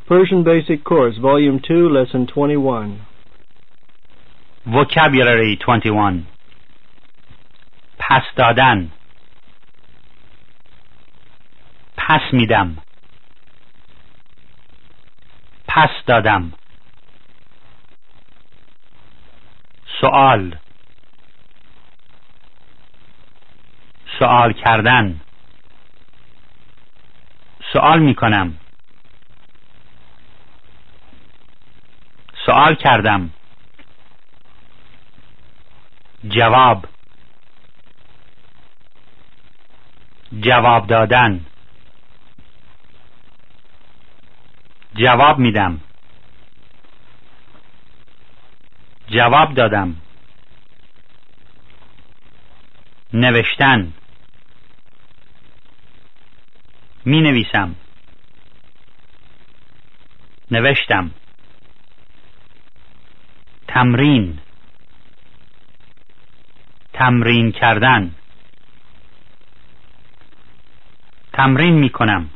Persian Basic Course, Volume 2, Lesson 21. Vocabulary 21. پس دادن. پس میدم. پس دادم. سوال. سوال کردن. سوال میکنم. سوال کردم. جواب. جواب دادن. جواب میدم. جواب دادم. نوشتن. می نویسم. نوشتم. تمرین. تمرین کردن. تمرین می کنم.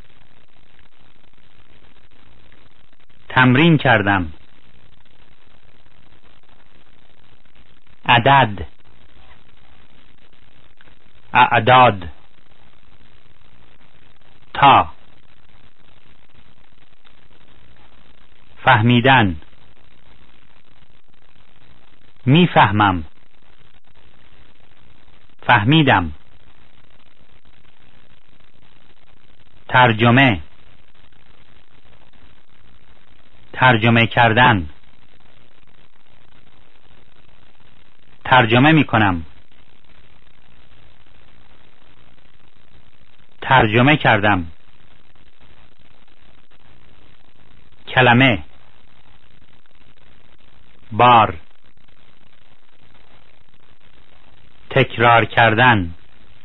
تمرین کردم. عدد. اعداد. تا. فهمیدن. میفهمم. فهمیدم. ترجمه. ترجمه کردن. ترجمه می کنم. ترجمه کردم. کلمه. بار. تکرار کردن.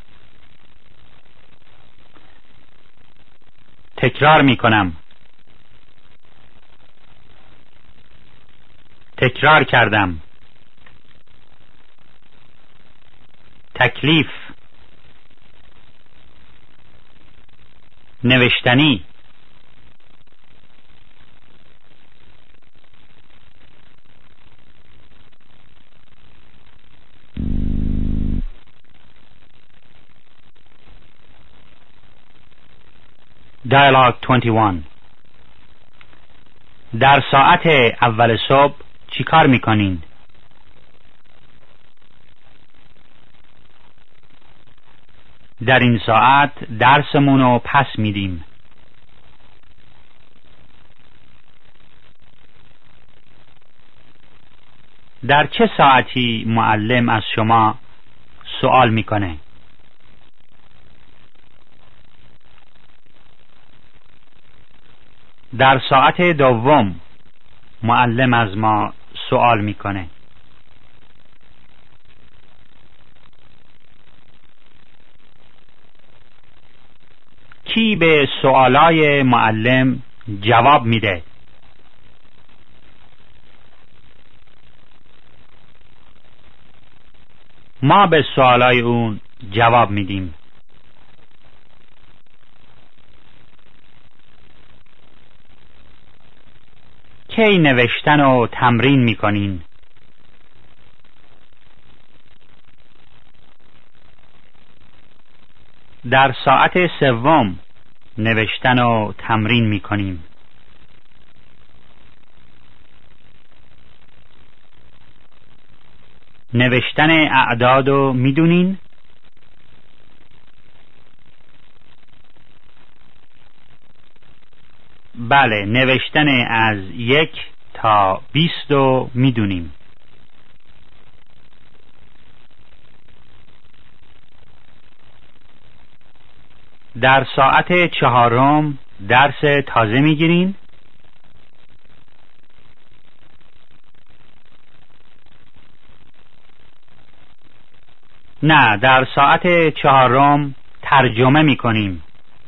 تکرار می کنم. تکرار کردم. تکلیف. نوشتنی. Dialogue 21. در ساعت اول صبح چی کار میکنین؟ در این ساعت درسمونو پس میدیم. در چه ساعتی معلم از شما سوال میکنه؟ در ساعت دوم معلم از ما سوال میکنه. کی به سوالای معلم جواب میده؟ ما به سوالای اون جواب میدیم. کی نوشتن و تمرین میکنین؟ در ساعت سوم نوشتن و تمرین میکنیم. نوشتن اعداد رو میدونین؟ بله، نوشتن از 1 تا 20 رو میدونیم. در ساعت 4 درس تازه میگیرین؟ نه، در ساعت 4 ترجمه میکنیم.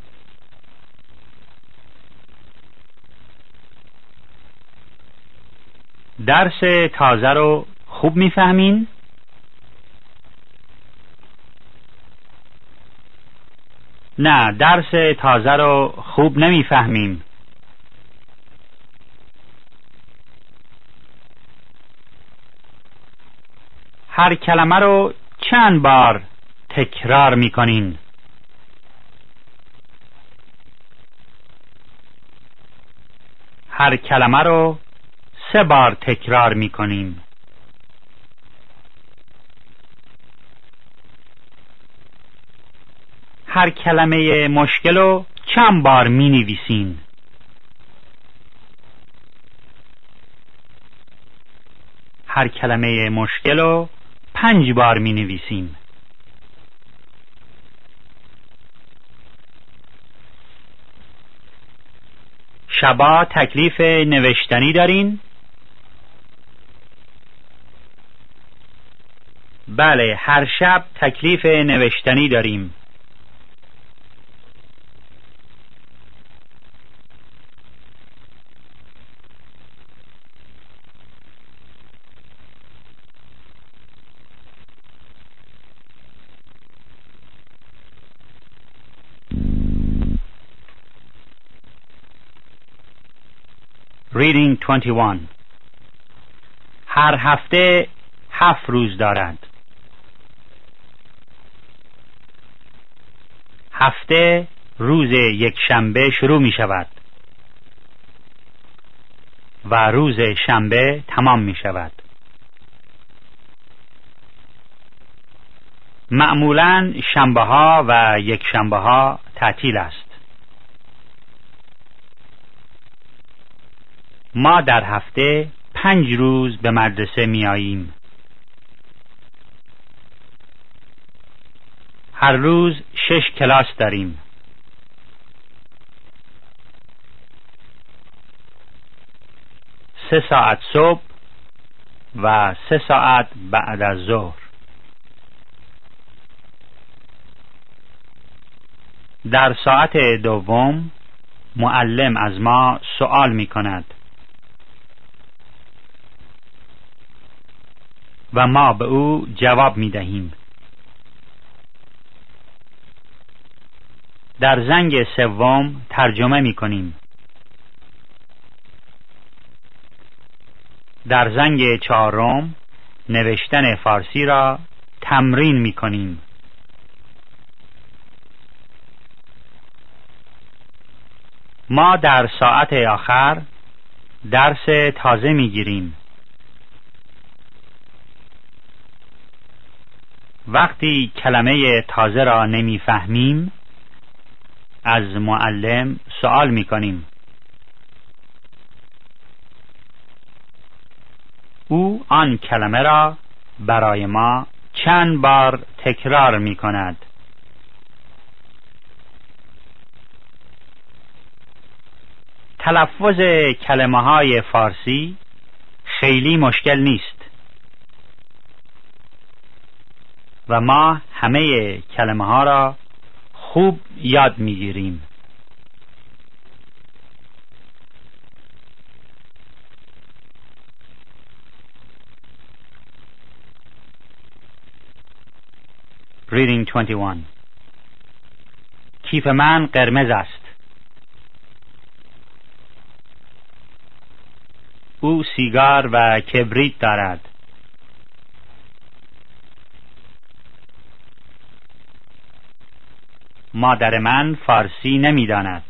درس تازه رو خوب میفهمین؟ نه، درس تازه رو خوب نمیفهمیم. هر کلمه رو چند بار تکرار میکنین؟ هر کلمه رو 3 بار تکرار میکنیم. هر کلمه مشکل رو چند بار می نویسین؟ هر کلمه مشکل رو 5 بار می نویسیم. شبا تکلیف نوشتنی دارین؟ بله، هر شب تکلیف نوشتنی داریم. Reading 21. هر هفته 7 روز دارد. هفته روز یک شنبه شروع می شود و روز شنبه تمام می شود. معمولاً شنبه ها و یک شنبه ها تعطیل است. ما در هفته 5 روز به مدرسه می آییم. هر روز 6 کلاس داریم. سه ساعت صبح و 3 ساعت بعد از ظهر. در ساعت دوم معلم از ما سوال می کند و ما به او جواب می دهیم. در زنگ سوم ترجمه می کنیم. در زنگ چهارم نوشتن فارسی را تمرین می کنیم. ما در ساعت آخر درس تازه می گیریم. وقتی کلمه تازه را نمی فهمیم از معلم سوال می کنیم. او آن کلمه را برای ما چند بار تکرار می کند. تلفظ کلمه های فارسی خیلی مشکل نیست و ما همه کلمه ها را خوب یاد می گیریم. Reading 21. کیف من قرمز است. او سیگار و کبریت دارد. مادر من فارسی نمی‌داند.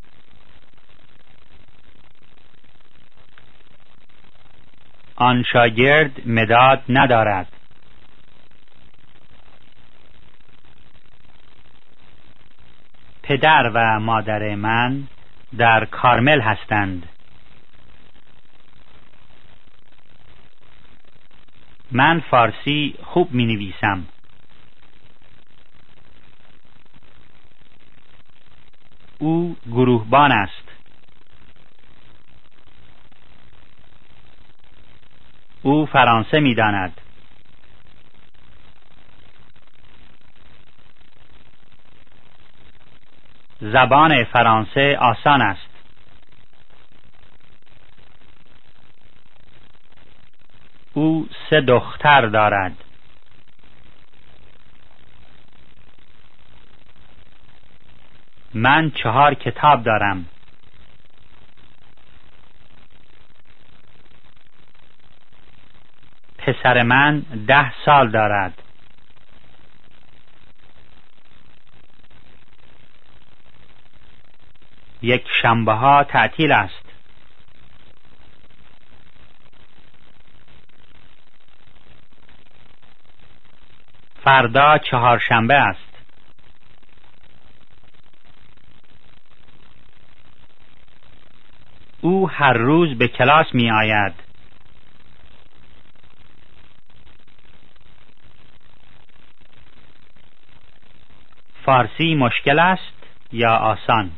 آن شاگرد مداد ندارد. پدر و مادر من در کارمل هستند. من فارسی خوب می نویسم. او گروهبان است. او فرانسه می داند. زبان فرانسه آسان است. او 3 دختر دارد. من 4 کتاب دارم. پسر من 10 سال دارد. یک شنبه ها تعطیل است. فردا 4شنبه است. او هر روز به کلاس می آید. فارسی مشکل است یا آسان؟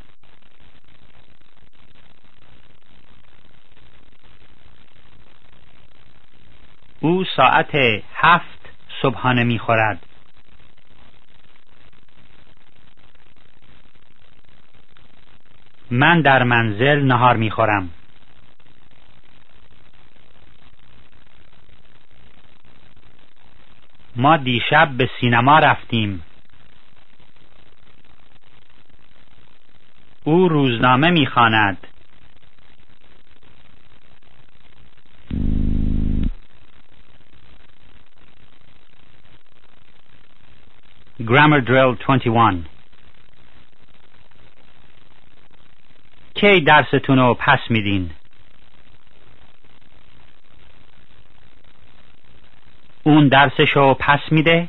او ساعت 7 صبحانه می خورد. من در منزل نهار می خورم. ما دیشب به سینما رفتیم. او روزنامه می خواند. Grammar Drill 21. کی درستون رو پس میدین؟ اون درسشو پس میده؟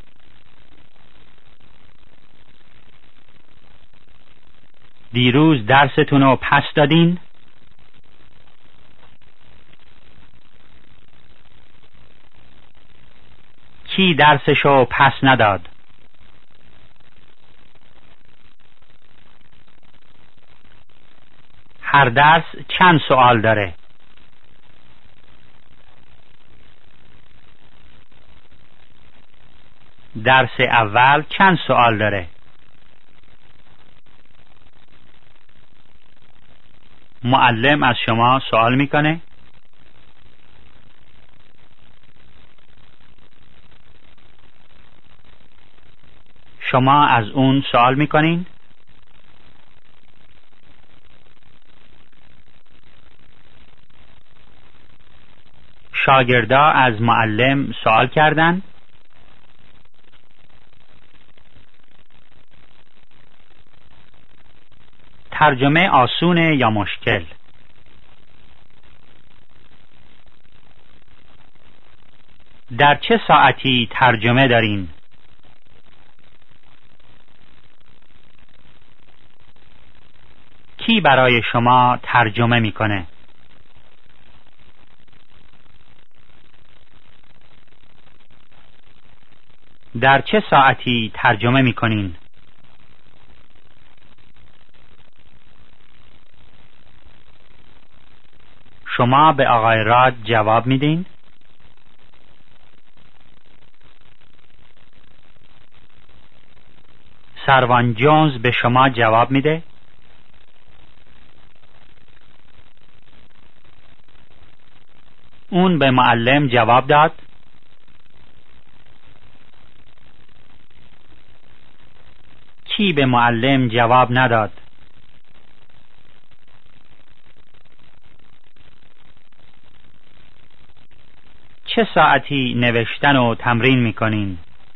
دیروز درستون رو پس دادین؟ کی درسشو پس نداد؟ هر درس چند سوال داره؟ درس اول چند سوال داره؟ معلم از شما سوال میکنه؟ شما از اون سوال میکنین؟ شاگردا از معلم سوال کردن؟ ترجمه آسونه یا مشکل؟ در چه ساعتی ترجمه دارین؟ کی برای شما ترجمه میکنه؟ در چه ساعتی ترجمه میکنین؟ شما به آقای راد جواب میدین؟ سروان جونز به شما جواب میده؟ اون به معلم جواب داد؟ کی به معلم جواب نداد؟ چه ساعتی نوشتن و تمرین میکنین؟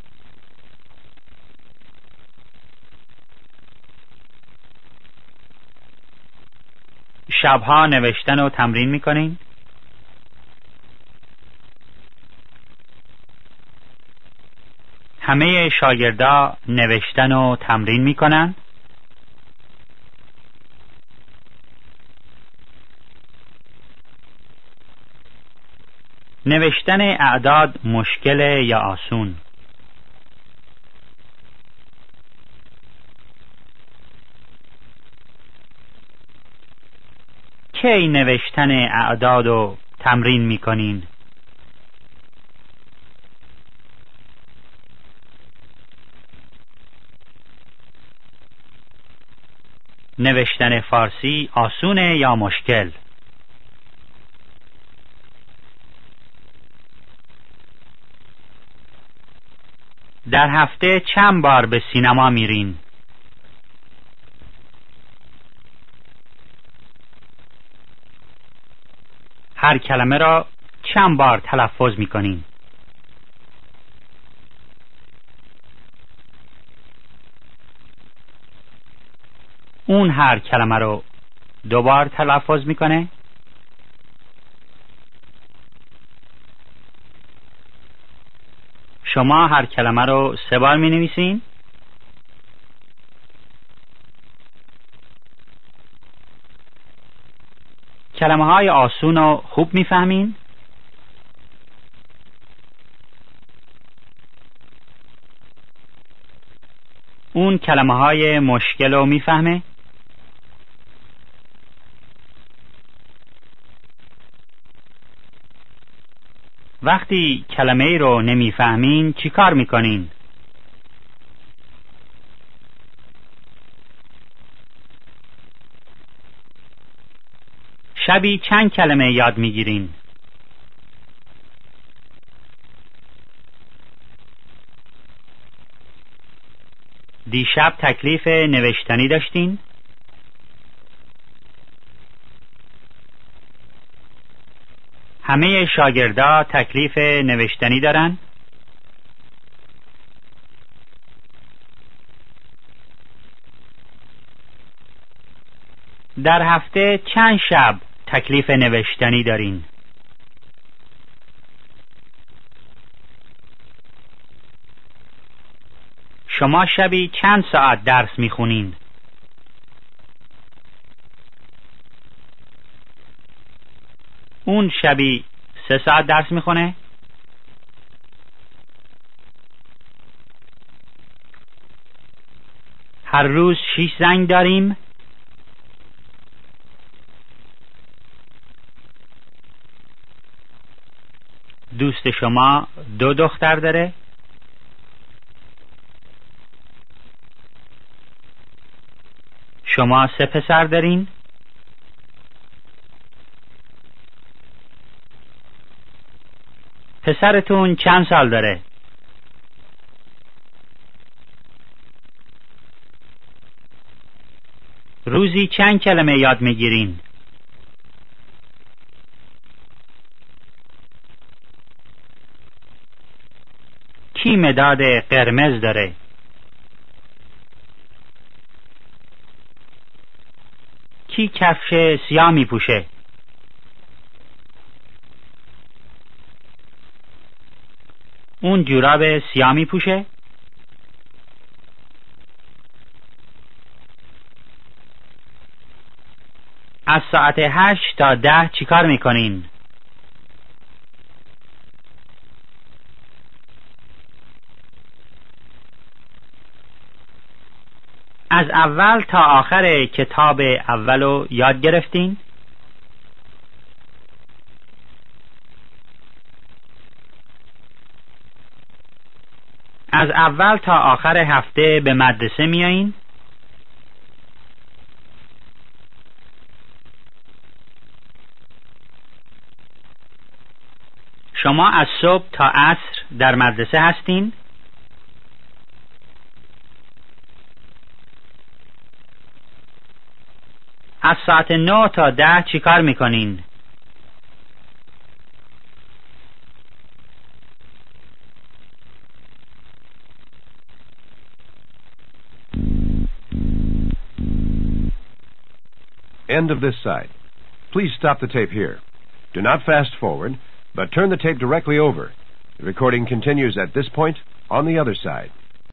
شبها نوشتن و تمرین میکنین؟ همه شاگردا نوشتن و تمرین میکنن؟ نوشتن اعداد مشکل یا آسون؟ کی نوشتن اعداد و تمرین میکنین؟ نوشتن فارسی آسونه یا مشکل؟ در هفته چند بار به سینما میرین؟ هر کلمه را چند بار تلفظ می‌کنین؟ اون هر کلمه رو 2 بار تلفظ میکنه؟ شما هر کلمه رو 3 بار می‌نویسین؟ کلمه‌های آسون رو خوب می‌فهمین؟ اون کلمه‌های مشکل رو می‌فهمه؟ وقتی کلمه‌ای رو نمی‌فهمین چی کار می‌کنین؟ شبی چند کلمه یاد می‌گیرین؟ دیشب تکلیف نوشتنی داشتین؟ همه شاگردا تکلیف نوشتنی دارن؟ در هفته چند شب تکلیف نوشتنی دارین؟ شما شبی چند ساعت درس میخونین؟ اون شبی 3 ساعت درس میخونه؟ هر روز 6 زنگ داریم؟ دوست شما 2 دختر داره؟ شما 3 پسر دارین؟ پسرتون چند سال داره؟ روزی چند کلمه یاد میگیرین؟ کی مداد قرمز داره؟ کی کفش سیاه میپوشه؟ اون جوراب سیاه میپوشه؟ از ساعت 8 تا 10 چیکار میکنین؟ از اول تا آخر کتاب اولو یاد گرفتین؟ از اول تا آخر هفته به مدرسه میایین؟ شما از صبح تا عصر در مدرسه هستین؟ از ساعت 9 تا 10 چی کار میکنین؟ End of this side. Please stop the tape here. Do not fast forward, but turn the tape directly over. The recording continues at this point on the other side.